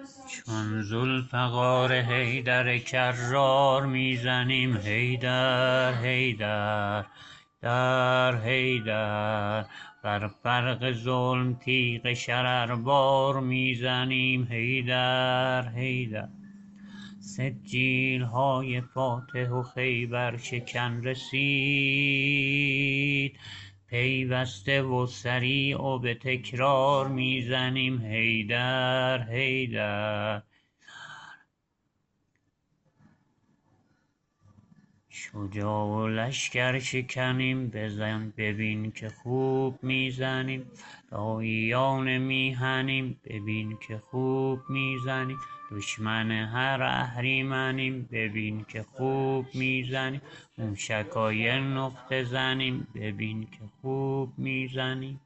چون ذوالفقار حیدر کرار میزنیم حیدر حیدر در حیدر. بر فرق ظلم تیغ شرر بار میزنیم حیدر حیدر. سجیل های فاتح و خیبر شکن رسید، پیوسته و سریع و به تکرار میزنیم حیدر حیدر. شجاع و لشکر شکنیم، بزن ببین که خوب میزنیم. داییان میهنیم، ببین که خوب میزنیم. دشمن هر اهریمنیم، ببین که خوب میزنیم. موشکای نقطه زنیم، ببین که خوب میزنیم.